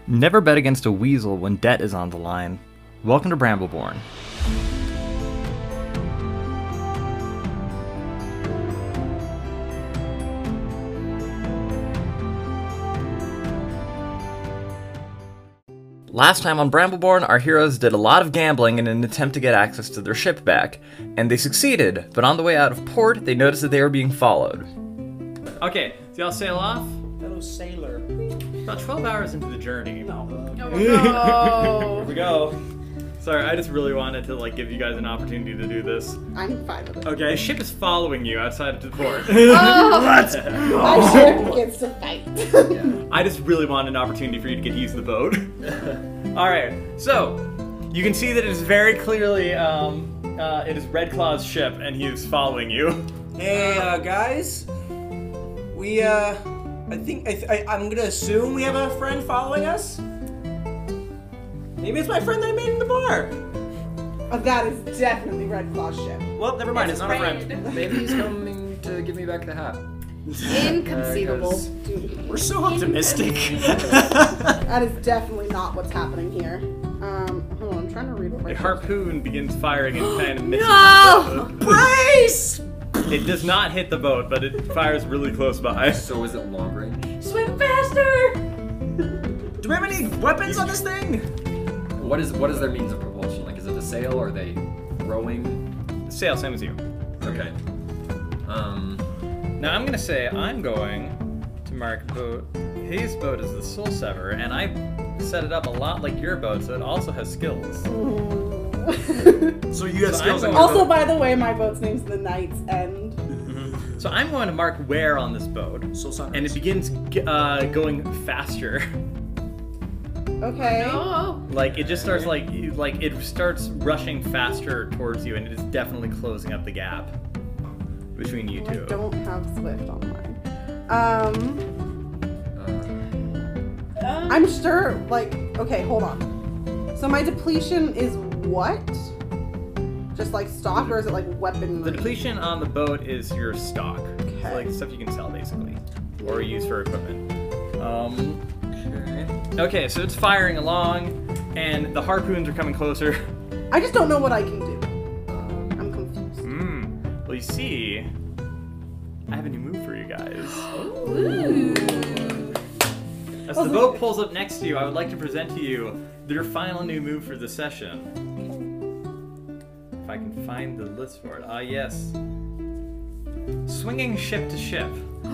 Never bet against a weasel when debt is on the line. Welcome to Brambleborn. Last time on Brambleborn, our heroes did a lot of gambling in an attempt to get access to their ship back, and they succeeded, but on the way out of port, they noticed that they were being followed. Okay, so y'all sail off? Hello, sailor. About 12 hours into the journey. No. No. Here we go. Sorry, I just really wanted to give you guys an opportunity to do this. I'm fine with it. Okay, the ship is following you outside of the port. Oh, Let's my ship gets to fight. I just really wanted an opportunity for you to get to use the boat. Alright, so you can see that it is very clearly it is Red Claw's ship and he is following you. Hey, guys. We, I'm gonna assume we have a friend following us. Maybe it's my friend that I made in the bar. That is definitely Red Claw's ship. Well, never mind, it's not a friend. Maybe he's coming to give me back the hat. Inconceivable. Dude, We're so optimistic. that is definitely not what's happening here. Hold on, I'm trying to read what my A harpoon begins firing and kind of misses No! the boat. Brace! It does not hit the boat, but it fires really close by. So is it long range? Swim faster! Do we have any weapons on this thing? What is their means of propulsion? Like, is it a sail or are they rowing? Sail, same as you. Okay. Now I'm gonna say I'm going to mark boat. His boat is the Soul Sever, and I set it up a lot like your boat, so it also has skills. So you have So skills I'm in going- your Also, boat. by the way, my boat's name's the Knight's End. So I'm going to mark where on this boat, Soul Sunrise. and it begins going faster. Okay. Oh. Like it just starts it starts rushing faster towards you, and it is definitely closing up the gap between you I two. don't have Swift on mine. I'm sure, okay, hold on. So my depletion is what? Just stock, or is it weaponry? The depletion on the boat is your stock, Okay. so, stuff you can sell basically, or use for equipment. Okay, so it's firing along, and the harpoons are coming closer. I just don't know what I can do. I'm confused. Well, you see, I have a new move for you guys. As the boat pulls up next to you, I would like to present to you your final new move for the session. If I can find the list for it. Ah, yes. Swinging ship to ship.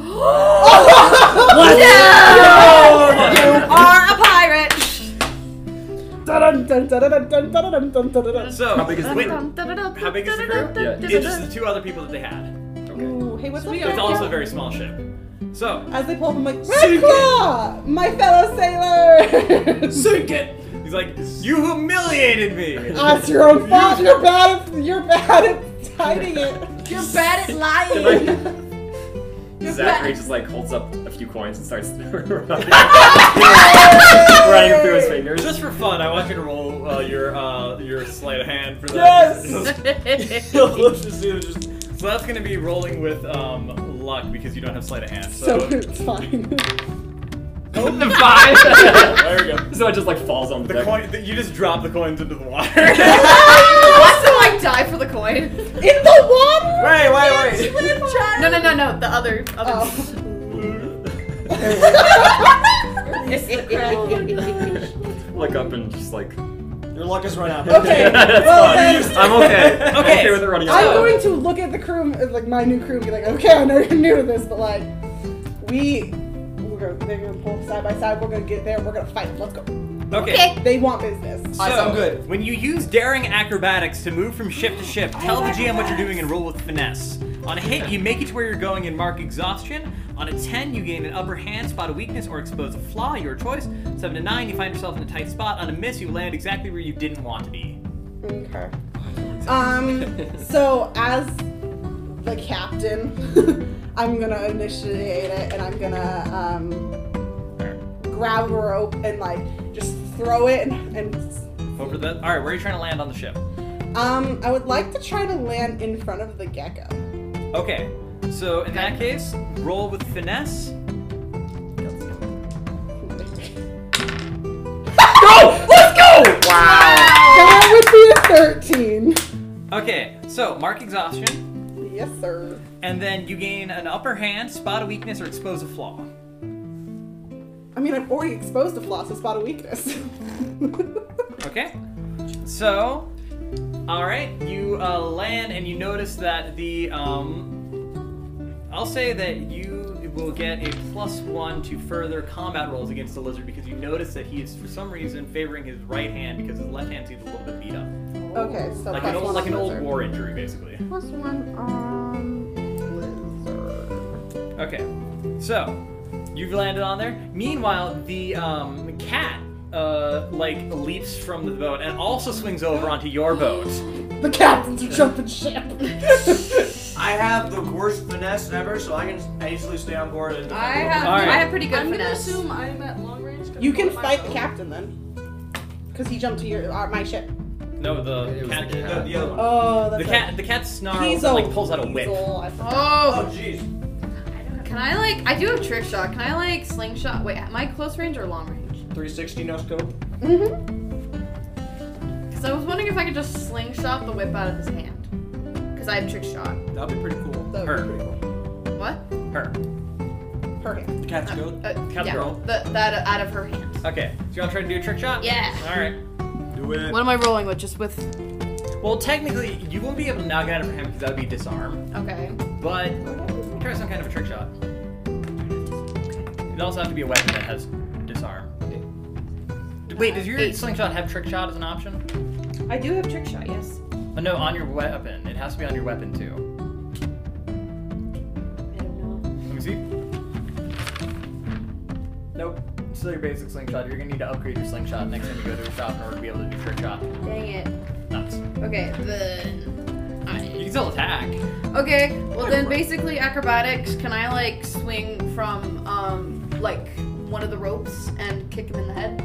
What? You are a pirate! So, How big is the wait, crew? how big is the crew? Yeah. It's just the two other people that they had. Ooh, hey, what's up, It's Jack? also a very small ship. So, As they pull up, I'm like, Red Claw! My fellow sailor! Sink it! he's like, you humiliated me! That's your own fault. You're bad at hiding it. You're bad at lying! Zachary just holds up a few coins and starts running through his fingers. Just for fun, I want you to roll your sleight of hand for that. Yes! Let's just see, So that's going to be rolling with luck because you don't have sleight of hand. So So, it's fine. Five. there we go. So it just falls on the The deck. coin, you just drop the coins into the water. Wants to die for the coin. In the water? Wait. No, the other. Oh. Look up and just Your luck has run out. Okay, That's well fine. then, I'm okay. I'm Okay. okay with it running I'm out. going to look at the crew, my new crew, and be like, okay, I know you're new to this, but they're gonna pull side by side, we're gonna get there, we're gonna fight, let's go. Okay. They want business. I sound good. When you use daring acrobatics to move from ship to ship, tell the GM what you're doing and roll with finesse. On a hit, you make it to where you're going and mark exhaustion. On a 10, you gain an upper hand, spot a weakness, or expose a flaw, your choice. 7 to 9, you find yourself in a tight spot. On a miss, you land exactly where you didn't want to be. Okay. So as the captain, I'm gonna initiate it, and I'm gonna grab a rope and just throw it and Over the. All right, where are you trying to land on the ship? I would like to try to land in front of the gecko. Okay, so in that case, roll with finesse. 13. Okay, so mark exhaustion, Yes, sir. and then you gain an upper hand, spot a weakness, or expose a flaw. I mean, I've already exposed the flaw, so spot a weakness. Okay. So, all right, you land and you notice that the I'll say that you will get a +1 to further combat rolls against the lizard because you notice that he is for some reason favoring his right hand because his left hand seems a little bit beat up, Okay, so like plus an old, one like on an old lizard. war injury basically. +1 on lizard. Okay, so you've landed on there. Meanwhile, the cat like leaps from the boat and also swings over onto your boat. The captain's are jumping ship. I have the worst finesse ever, so I can easily stay on board and I defend have, Alright. I have pretty good I'm gonna finesse. assume I'm at long range. You can fight the captain then. Because he jumped to your my ship. No, the It was cat. the cat. the other one. Oh, The that's cat snarls He's and like pulls out a whip. weasel. I forgot. Oh, Oh, jeez. can I like? I do have trick shot. Can I like slingshot? Wait, am I close range or long range? 360 no scope. Mm-hmm. Because I was wondering if I could just slingshot the whip out of his hand. Because I have trick shot. That'd be pretty cool. That would Her. be pretty cool. What? Her. Her hand. The cat's goat. Cat's yeah, girl. that out of her hand. Okay, so you want to try to do a trick shot? Yeah. All right. Do it. What am I rolling with? Just with. Well, technically, you won't be able to knock it out of him because that would be disarm. Okay. But try some kind of a trick shot. It also have to be a weapon that has disarm. Wait, does your 8. slingshot have trick shot as an option? I do have trick shot. Yes. No, on your weapon. It has to be on your weapon too. I don't know. Let me see. Nope. Still your basic slingshot. You're gonna need to upgrade your slingshot next time you go to a shop in order to be able to do trick shot. Dang it. Nuts. Okay. Then. You can still attack. Okay, well then basically acrobatics, can I like swing from like one of the ropes and kick him in the head?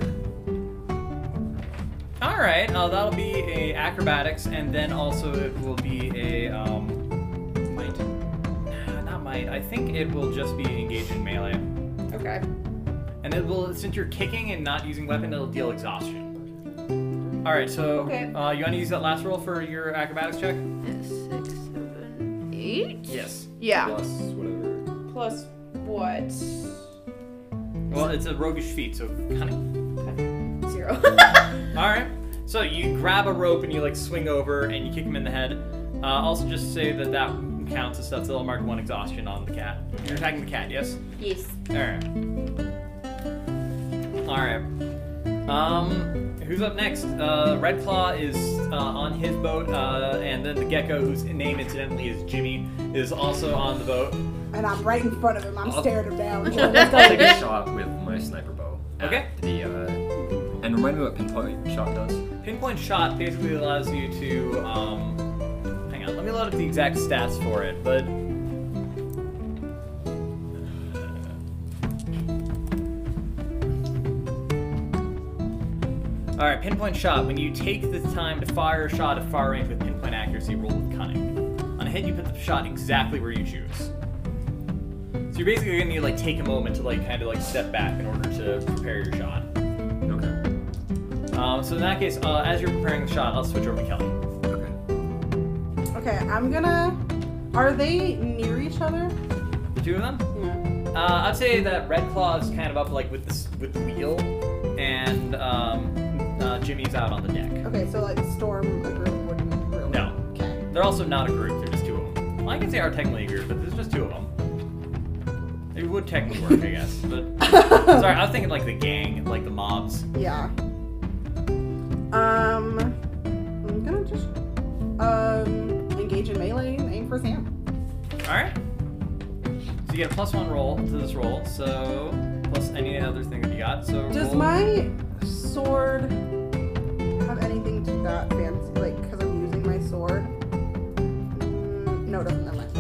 All right. That'll be a acrobatics, and then also it will be a Might. not might. I think it will just be engaged in melee, Okay. and it will since you're kicking and not using weapon, it'll deal exhaustion. All right. So Okay. you want to use that last roll for your acrobatics check? 6, 7, 8? Yes. Yeah. Plus whatever. Plus what? Well, it's a roguish feat, so cunning. 0. All right. So you grab a rope and you like swing over and you kick him in the head. Also, just say that counts as stuff. So they'll mark 1 exhaustion on the cat. You're attacking the cat, yes? Yes. All right. All right. Who's up next? Red Claw is on his boat, and then the gecko, whose name incidentally is Jimmy, is also on the boat. And I'm right in front of him. I'm staring him down. I'll take a shot with my sniper bow. at Okay. The and remind me what pinpoint shot does. Pinpoint shot basically allows you to, hang on, let me load up the exact stats for it, but... Alright, pinpoint shot. When you take the time to fire a shot at far range with pinpoint accuracy, roll with cunning. On a hit, you put the shot exactly where you choose. So you're basically gonna need to like take a moment to like kind of like step back in order to prepare your shot. Okay. So in that case, as you're preparing the shot, I'll switch over to Kelly. Okay. Okay, I'm gonna. Are they near each other? The two of them? Yeah. I'd say that Red Claw is kind of up like with the wheel, and Jimmy's out on the deck. Okay, so like Storm a group wouldn't really. No. Okay. They're also not a group. They're just two of them. Well, I can say are technically a group, but there's just two of them. It would technically work, I guess. But sorry, I was thinking like the gang, like the mobs. Yeah. I'm gonna just engage in melee and aim for Sam. All right. So you get a +1 roll to this roll. So plus any other thing that you got. So Does roll. my sword have anything to that fancy? Like, because I'm using my sword? No, it doesn't. Never mind.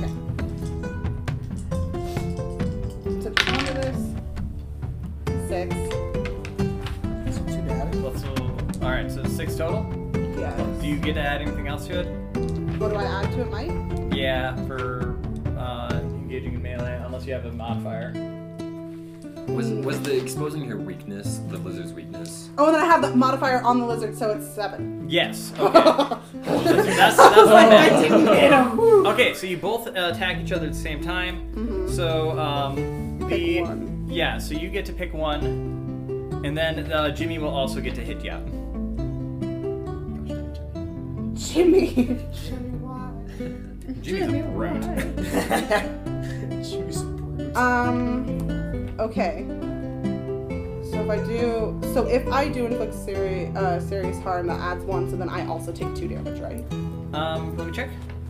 Okay. So onto this. 6. That's not too bad. All right. So 6 total. Yes. Do you get to add anything else to it? What do I add to it, Mike? Yeah, for engaging in melee, unless you have a modifier. Was the exposing her weakness the lizard's weakness? Oh, and then I have the modifier on the lizard, so it's 7. Yes. Okay. that's what I meant. Okay, so you both attack each other at the same time. So Pick one. yeah, so you get to pick one, and then Jimmy will also get to hit you. Jimmy. Jimmy's a brute. Okay. So if I do inflict serious harm, that adds 1. So then I also take 2 damage, right? Let me check.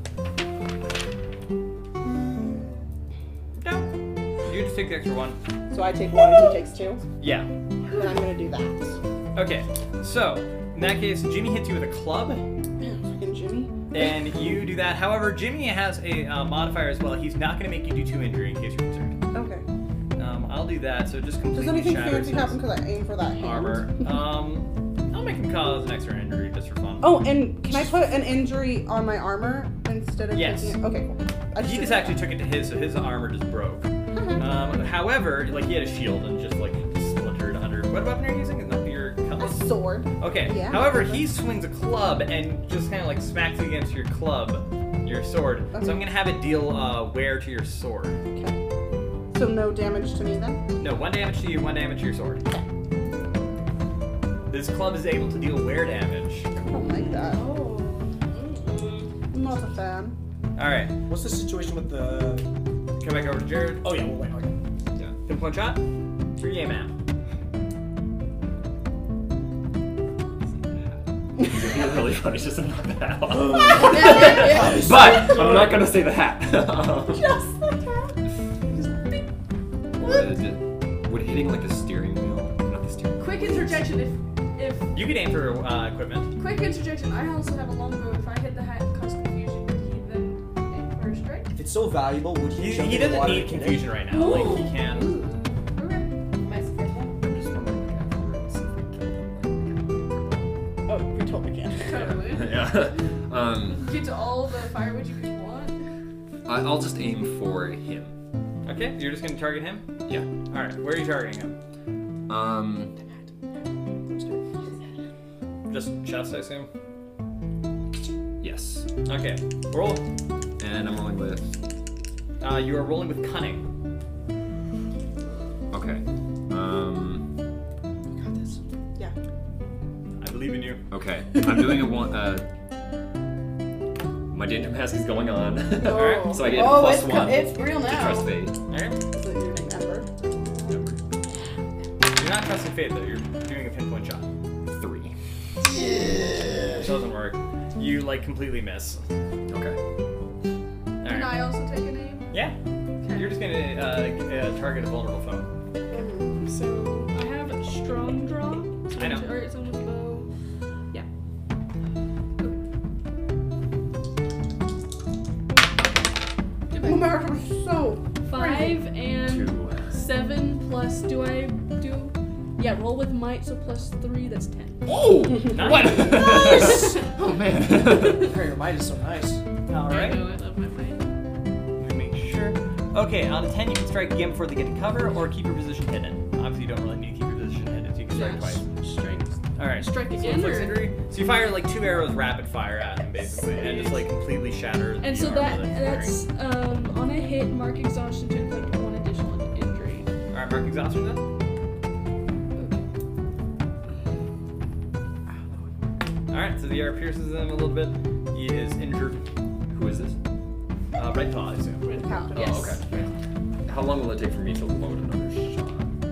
No. You just take the extra 1. So I take 1 and he takes 2. Yeah. Then I'm gonna do that. Okay. So in that case, Jimmy hits you with a club. Fucking Jimmy. And you do that. However, Jimmy has a modifier as well. He's not going to make you do 2 injury in case you're concerned. Okay. I'll do that. So just completely Does anything shatters fancy his happen because I aim for that hand? armor. I'll make him cause an extra injury just for fun. Oh, and can I put an injury on my armor instead of Yes. taking it? Okay, cool. He just actually took it to his, so his armor just broke. However, like he had a shield and just like splintered under. What weapon are you using? Is that your A cutlass? sword. Okay. Yeah. However, he swings a club and just kind of like smacks it against your club, your sword. Okay. So I'm gonna have it deal wear to your sword. Okay. So no damage to me then? No, 1 damage to you, 1 damage to your sword. This club is able to deal wear damage. I don't like that. Oh. I'm not a fan. All right, What's the situation with the? come back over to Jared. Oh yeah, we'll wait. Okay. Yeah. Pinpoint shot. 3 a map. It'd be really funny just to knock that off. Yeah. But I'm not gonna say the hat. Just like that. Would hitting like the steering wheel, not the steering wheel. Quick interjection. If You could aim for equipment. quick interjection. I also have a longbow. If I hit the hat and cause confusion, would he then aim for a strike? If it's so valuable, would he? jump He in the doesn't water need to kill confusion right now. Like he can. Okay. Nice. I'm just wondering afterwards if we kill them. Oh, we totally can. Totally. Yeah. Get to all the firewood you could want. I'll just aim for him. Okay, you're just gonna target him. Yeah. All right, where are you targeting him? Just chest, I assume. Yes. Okay, roll. And I'm rolling with. You are rolling with cunning. Okay. Yeah. I believe in you. Okay. I'm doing a one. My danger mask is going on. Alright. So I get Oh, plus 1 it's real to now. trust fate. All right. Is it your name Ember? You're not trusting fate though. You're doing a pinpoint shot. 3. It doesn't work. You like completely miss. Okay. All Can right. I also take a name? Yeah. You're just gonna target a vulnerable foe. So I have a strong draw. So I know. Target someone with a bow. Yeah. Oh my gosh, I'm so 5 and 2. 7 plus. Do I do? Yeah, roll with might. So plus 3. That's 10. Oh! Nice. Oh man. Your mind is so nice. All I right. know, I love my might. Let me make sure. Okay, on a 10, you can strike again before they get to cover, or keep your position hidden. Obviously, you don't really need to keep your position hidden, so you can strike twice. Strike. All right. Strike So again, inflicts or- injury. So you fire like 2 arrows rapid fire at him, basically, and just like completely shatter. And the so armor that he's wearing. that's on a hit, mark exhaustion to inflict 1 additional injury. All right, mark exhaustion then. All right, so the arrow pierces him a little bit. He is injured. Who is this? Right paw, I assume. Captain. Yes. Oh, okay. How long will it take for me to load another shot?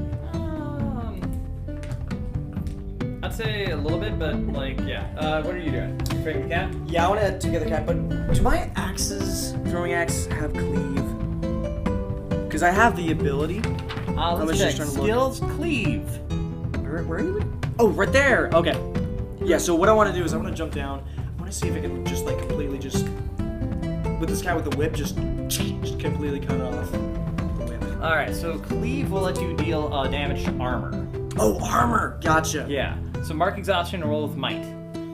I'd say a little bit, but like, yeah. What are you doing? You fighting the cat? Yeah, I want to take the cat, but do my axes, throwing axe, have cleave? Because I have the ability. I was Let's just check. trying to look. Skills cleave. Where are you? Oh, right there. Okay. Yeah. So what I want to do is I want to jump down. I want to see if I can just like completely just with this guy with the whip just completely cut off the whip. All right, so cleave will let you deal damage to armor. Oh, armor. Gotcha. Yeah. So mark exhaustion and roll with might.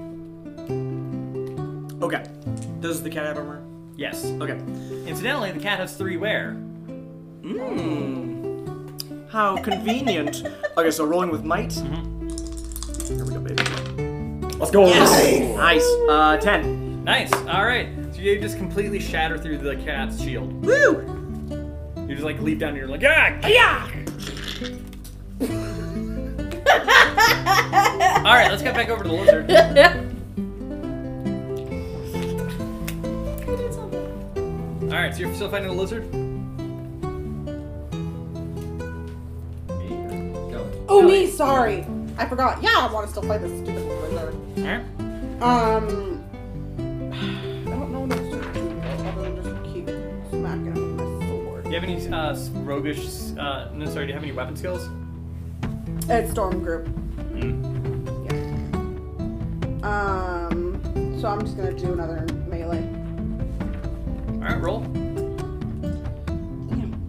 Okay. Does the cat have armor? Yes. Okay. Incidentally, the cat has 3 wear. How convenient. Okay, so rolling with might. Mm-hmm. Here we go, baby. Let's go. Nice. 10. Nice. All right. So you just completely shatter through the cat's shield. Woo! You just like leap down and you're like, ah, yeah. All right, let's get back over to the lizard. All right, so you're still fighting the lizard? Oh, me, sorry. I forgot. Yeah, I want to still fight this stupid lizard. All right. I don't know what else to do other than just keep smacking him with my sword. Do you have any roguish? No, sorry. Do you have any weapon skills? It's Storm Group. Hmm. So I'm just gonna do another melee. All right, roll. Damn.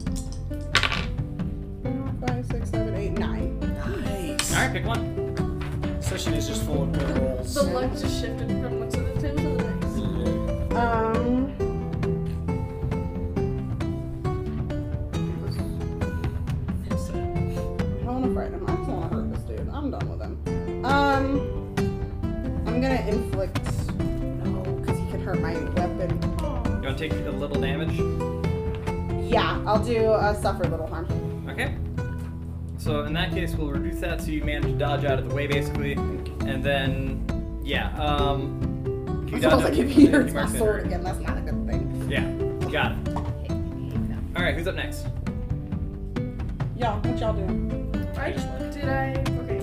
5, 6, 7, 8, 9. Nice. All right, pick one. Session is just full of good rolls. The luck just shifted from one side of the table to the next. I don't want to frighten him. I just want to hurt this dude. I'm done with him. I'm gonna inflict. No, because he can hurt my weapon. You want to take a little damage? Yeah, I'll do suffer little harm. Okay. So in that case, we'll reduce that so you manage to dodge out of the way, basically, and then yeah. Can you I dodge suppose out like if the- he the hurts my marksman sword area? again, that's not a good thing. Yeah, got it. All right, who's up next? Yeah, what y'all doing? Did I? Okay.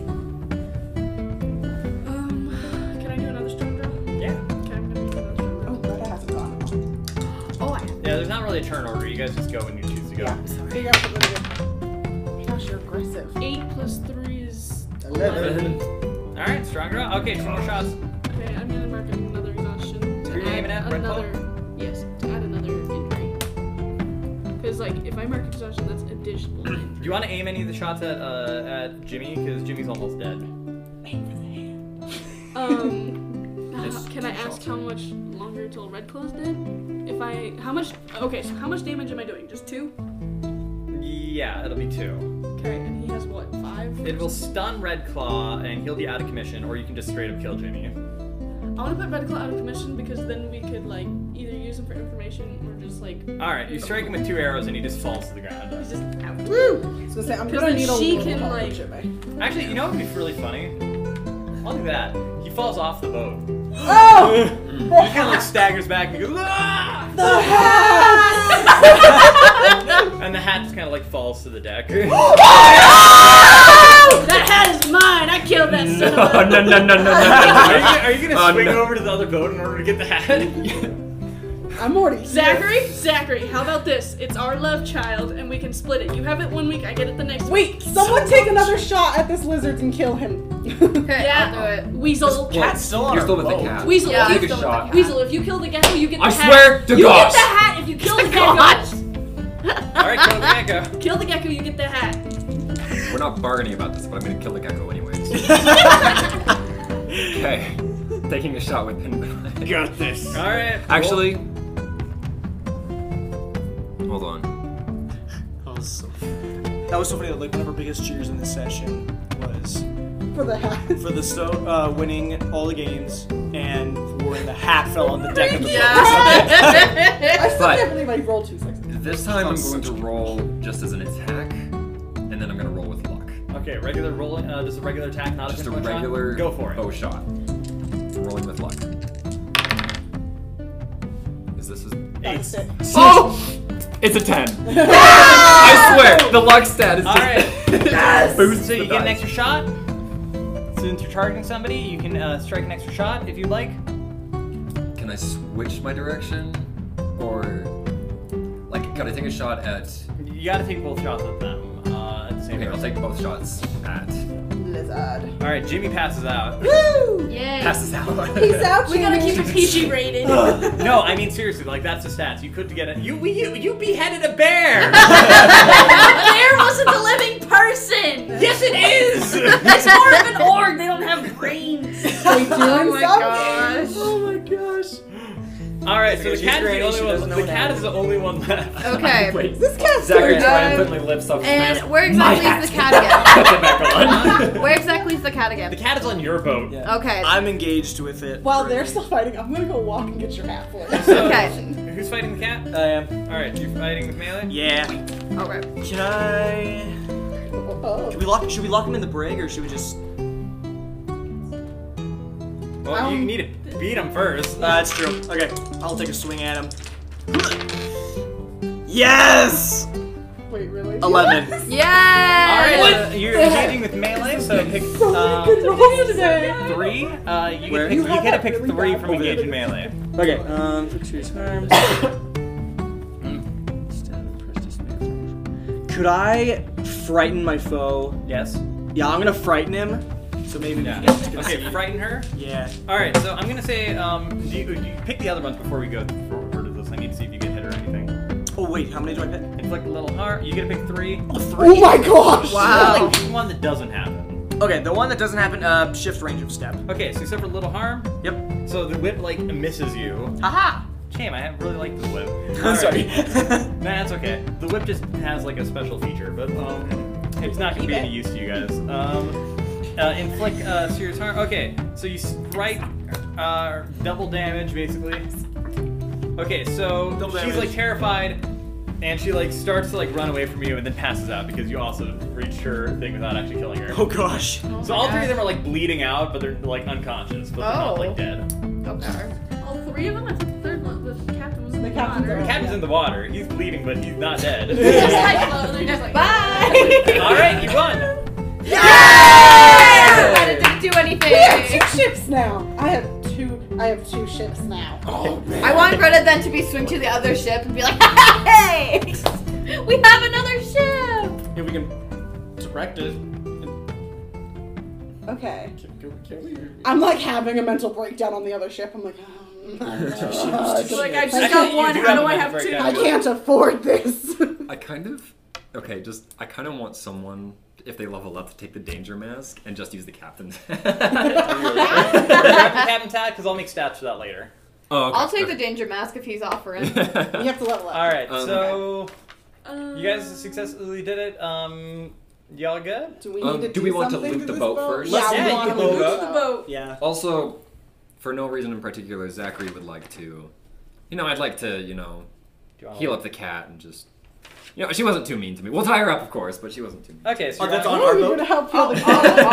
Can I do another strong draw? Yeah. Okay, I'm gonna do another strong Oh, draw. Greta hasn't gone. Oh, I Yeah, there's not really a turn order. You guys just go when you choose to go. Yeah, figure out what we're gonna do. Gosh, you're aggressive. 8 plus 3 is 11. All right, strong draw. Okay, 2 more shots. Okay, I'm gonna mark another exhaustion. To Who are you add aiming at, Red Claw? another. Yes, to add another injury. Because like, if I mark exhaustion, that's additional Do injury. you want to aim any of the shots at Jimmy? Because Jimmy's almost dead. Can I ask how much longer till Red Claw's dead? If I, how much? Okay, so how much damage am I doing? Just 2? Yeah, it'll be 2. Okay, and he has what? 5? It will stun Red Claw and he'll be out of commission, or you can just straight up kill Jimmy. I want to put Red Claw out of commission because then we could like either use him for information or just like. All right, you strike him with 2 arrows and he just falls to the He's ground. just out. Woo! I was gonna say, I'm 'Cause gonna then need a she little can, help like- with Jimmy. Actually, you know what would be really funny? I'll do that. He falls off the boat. Oh! He kind of like staggers back and he goes, ah! The hat! And the hat just kind of like falls to the deck. That hat is mine. I killed that son of a. No. Are you gonna Oh, swing no. over to the other boat in order to get the hat? I'm already Zachary, how about this? It's our love child, and we can split it. You have it 1 week, I get it the next week. Wait, someone take another shot at this lizard and kill him. Okay, Yeah. I'll do it. Weasel. Cat's still on You're our still with the boat. cat. Weasel, Yeah, if Take you a still shot. with Weasel, if you kill the gecko, you get the I hat. swear to you God. get the hat if you kill the gecko. All right, kill the gecko. Kill the gecko, you get the hat. We're not bargaining about this, but I'm gonna kill the gecko anyways. Okay. Taking a shot with pin. Got this. All right. Actually, hold on. That was so funny that like one of our biggest cheers in this session was For the hat. for the winning all the games and for when the hat fell on the deck of the boat. I still But- can't believe I rolled 2 6. This time I'm Sounds going to such a- roll just as an attack, and then I'm gonna roll with luck. Okay, regular rolling. Just a regular attack, not Just a pinpoint shot? regular Go for it. bow shot. Rolling with luck. Is this a... That's it. Oh! It's a 10. I swear, the luck stat is All just right. boosts So you the get an dice. extra shot. Since you're targeting somebody, you can strike an extra shot if you'd like. Can I switch my direction? Or... Like, can I take a shot at... You gotta take both shots at them at the same Okay, I'll time. take both shots at... Lizard. All right, Jimmy passes out. Woo! Yay. Passes out. Peace out, We gotta Jimmy. keep it PG rated. No, I mean seriously, like that's the stats. You could get it. You beheaded a bear. There wasn't a living person. Yes, it is. It's more of an org. They don't have brains. They doing Oh my something? gosh. Oh my gosh. All right, so the She's cat is granny, the only she one. doesn't know The an cat is animal. the only one left. Okay. Wait. This cat's Zachary so trying to good. put my lips off his mask. And where exactly is the cat again? Put it back on. Where exactly is the cat The again? cat is on your boat. Yeah. Okay. I'm engaged with it. While they're still fighting, I'm gonna go walk and get your hat for you. So, Okay. Who's fighting the cat? I am. All right, you're fighting with melee. Yeah. Okay. Can I? Oh. Should we lock him in the brig or should we just? Well, you need to beat him first. That's true. Okay, I'll take a swing at him. Yes. Wait, really? 11. Yeah. All right, you're engaging with melee, so pick So many good rolls today. 3. You Where? get You to have that pick really 3 bad from over there. engaging melee. Okay. Fix your terms. Could I frighten my foe? Yes. Yeah, I'm gonna frighten him. So maybe Yeah. we can get Okay, frighten her. Yeah. All right, so I'm gonna say, do you pick the other ones before we go forward to this? I need to see if you get hit or anything. Oh wait, how many do I pick? Inflict a little harm. You get to pick 3. Oh, 3. Oh my gosh! Wow. Like, pick one that doesn't happen. Okay, the one that doesn't happen. Shift range of step. Okay, so you suffer a little harm. Yep. So the whip like misses you. Aha. Shame, I haven't really liked the whip. I'm All sorry. right. Nah, it's okay. The whip just has like a special feature, but it's not gonna be any use to you guys. Inflict serious harm. Okay, so you strike double damage basically. Okay, so Double she's damage. like terrified, and she like starts to like run away from you, and then passes out because you also reached her thing without actually killing her. Oh gosh. So all 3 of them are like bleeding out, but they're like unconscious, but they're not like dead. Okay. All 3 of them? I thought the third one, the captain was in The the captain's water. The captain's in the water. He's bleeding, but he's not dead. They're just like, Bye. All right, you won. But it didn't do We have 2 anything. ships now. I have 2 ships now. Oh man. I want Greta then to be swing to the other ship and be like, hey, we have another ship. Yeah, we can direct it. Okay. I'm like having a mental breakdown on the other ship. I'm like, like I just Actually, got you one. do How have do a I mental have 2? breakdown. I can't afford this. I kind of want someone, if they level up, to take the danger mask and just use the captain's. Grab the captain tag because I'll make stats for that later. Oh, okay. I'll take the danger mask if he's offering. You have to level up. All right, Um, so you guys successfully did it. Y'all good? Do we need to do we want to something loot the this boat first? Yeah, Yeah, we you want to can loot loot the the boat. boat. Yeah. Also, for no reason in particular, Zachary would like to, I'd like to, Do you wanna- heal up the cat and just, she wasn't too mean to me. We'll tie her up, of course, but she wasn't too mean. Okay, so Oh, that's you're on Oh, our you're boat? gonna help heal the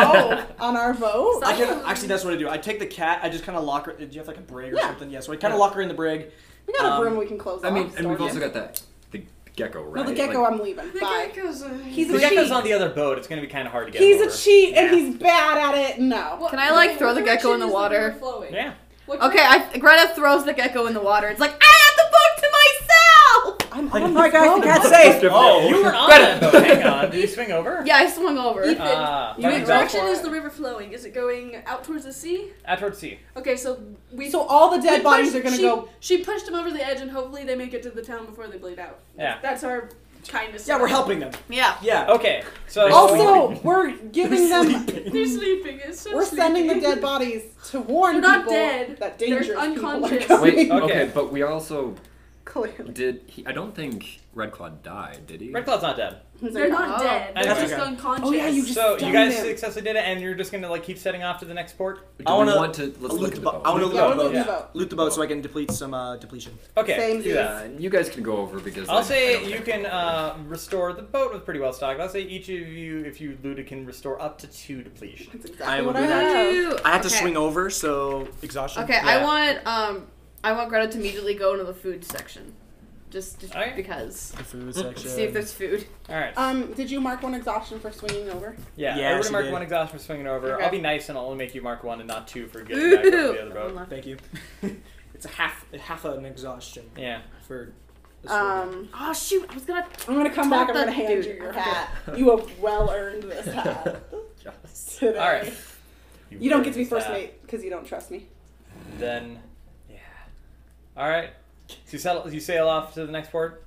on our boat? I can actually. That's what I do. I take the cat. I just kind of lock her. Do you have like a brig or Yeah. something? Yeah. So I kind of lock her in the brig. We got a broom we can close I off. mean, and we've Storm. also got the gecko, No, right? the gecko, Like, I'm leaving. Bye. He's The a gecko's cheat. on the other boat. It's gonna be kind of hard to get He's over. a cheat and he's bad at it. No. Can I, like, throw the gecko in the water? Yeah. Okay, Greta throws the gecko in the water. It's like, I have the boat to myself! I'm Like, on alright, this guys, boat. the cat's safe. Oh, you were on that boat. Hang on. Did you swing over? Yeah, I swung over. Ethan, Ah, you fucking mean What go direction for is it. the river flowing? Is it going out towards the sea? Out towards sea. Okay, so we. So all the dead we bodies pushed- are gonna she, go. She pushed them over the edge, and hopefully they make it to the town before they bleed out. Yeah. That's our kindness. Yeah, we're helping them. Yeah. Yeah. Okay, so Also, we're giving them. They're sleeping. It's so We're sending the sleepy. dead bodies to warn They're not people dead. that They're dangerous people are unconscious. coming. Wait, Okay. okay, but we also Clearly. I don't think Red Claw died, did he? Red Cloud's not dead. They're not Oh. dead. They're That's just okay. unconscious. Oh, yeah, you just- So you Stun guys them. successfully did it, and you're just gonna like keep setting off to the next port. Do I we wanna want to let's loot the boat? I want to Yeah, we're loot looting Yeah. the boat. loot the boat so I can deplete some depletion. Okay, Same do that. And you guys can go over because I'll I say don't you have can to. restore the boat was pretty well stocked. I'll say each of you, if you looted, can restore up to 2 depletion. That's I exactly will what do I that. have. I have to Okay. swing over, so exhaustion. Okay, Yeah. I want Greta to immediately go into the food section. Just Alright. because. The food section. See if there's food. All right. Did you mark one exhaustion for swinging over? Yeah, Yeah, everybody she mark did. 1 exhaustion for swinging over. Okay. I'll be nice and I'll only make you mark 1 and not 2 for getting back over the other One boat. left. Thank you. It's a half an exhaustion Yeah. for. the swing. Oh shoot! I was gonna. I'm gonna come back. I'm Not gonna that hand dude. you your hat. You have well earned this hat Yes. today. All right. You don't get to be burned first that. mate because you don't trust me. Then, yeah. All right. So you sail off to the next port.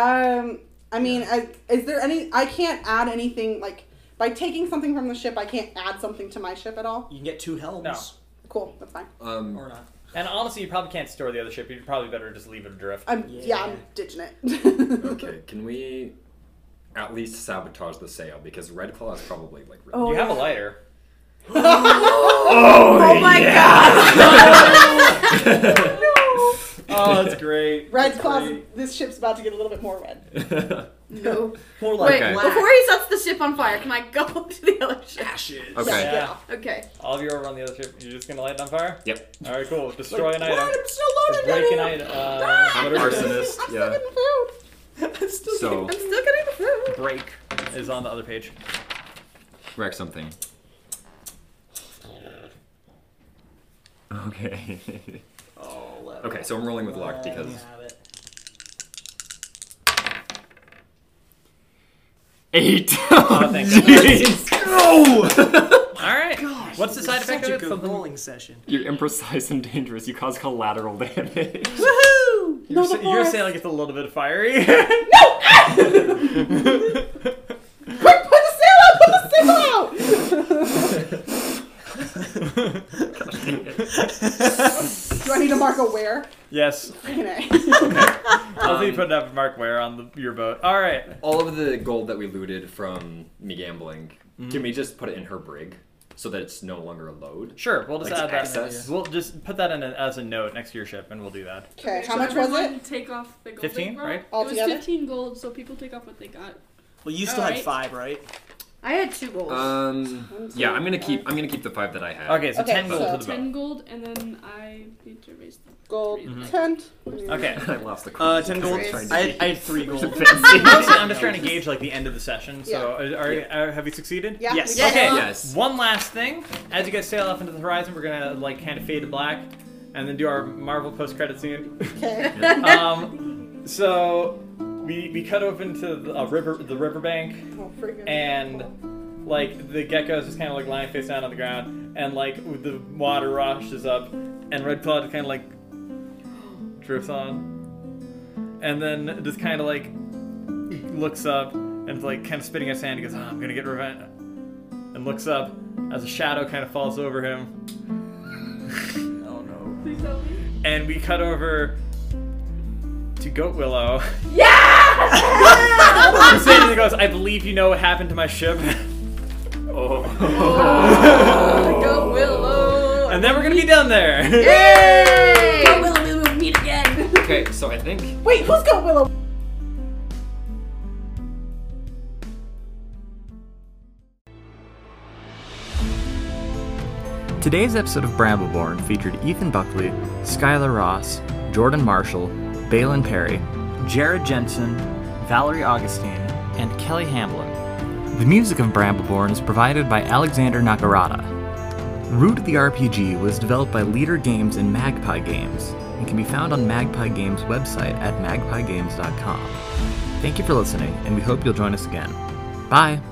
I mean, is there any? I can't add anything like by taking something from the ship. I can't add something to my ship at all. You can get 2 helms. No. Cool, that's fine. Or not. And honestly, you probably can't store the other ship. You'd probably better just leave it adrift. I'm Yeah. ditching it. Okay, can we at least sabotage the sail? Because Red Claw is probably like. Really You have a lighter. Oh my god! Oh, that's great. Red Claws, this ship's about to get a little bit more red. No. More like Wait, black before he sets the ship on fire, can I go to the other ship? ashes. Okay. Yeah. Okay. All of you are over on the other ship. You're just gonna light it on fire? Yep. All right, cool. Destroy an What? item. I'm still loading Break an it. item. Whatever it is. Arsonist. I'm Yeah. still getting food. So I'm still getting the food. Break is on the other page. wreck something. Okay. Oh, Okay, so I'm rolling with luck let me because have it. 8. Oh, thank goodness. No! All right. What's the This side is effect such of a it? good Something. rolling session. You're imprecise and dangerous. You cause collateral damage. Woohoo! Your, No, your sail gets a little bit fiery. Quick, put the sail out! Put the sail out! Do I need to mark a where? Yes. Okay. I'll be putting up Mark Ware on your boat. All right. All of the gold that we looted from me gambling, can we just put it in her brig so that it's no longer a load? Sure. We'll just Like add that. excess? We'll just put that in as a note next to your ship, and we'll do that. Okay, how So much was everyone it? Take off the gold 15, they brought. right? It Altogether? was 15 gold, so people take off what they got. Well, you still had Alright. 5, right? I had 2 goals. Yeah, I'm gonna keep the 5 that I have. Okay, so Okay, 10 gold so to the 10 boat. gold, and then I need to raise the Gold Mhm. tent. Okay. I lost the 10 gold. Trying I had 3 gold. Mostly, I'm just trying to gauge like the end of the session. So, have you succeeded? Yeah. Yes. we got Okay. it. Yes. One last thing. As you guys sail off into the horizon, we're gonna like kind of fade to black, and then do our Marvel post-credit scene. Okay. So we cut open to the riverbank, Oh, freaking and like the geckos just kind of like lying face down on the ground, and like the water rushes up, and Red Claw just kind of like drifts on, and then just kind of like looks up and like kind of spitting his hand. He goes, "Oh, I'm gonna get revenge," and looks up as a shadow kind of falls over him. Oh no. Please help me. And we cut over to Goat Willow. Yeah! Who says he goes, "I believe you know what happened to my ship." Go Willow! And then we're gonna be done there. Yay! Go Willow, we'll meet again. Okay, so I think Wait, who's got Willow? Today's episode of Brambleborn featured Ethan Buckley, Skylar Ross, Jordan Marshall, Balin Perry, Jared Jensen, Valerie Augustine, and Kelly Hamblin. The music of Brambleborn is provided by Alexander Nakarada. Root of the RPG was developed by Leader Games and Magpie Games and can be found on Magpie Games' website at magpiegames.com. Thank you for listening, and we hope you'll join us again. Bye!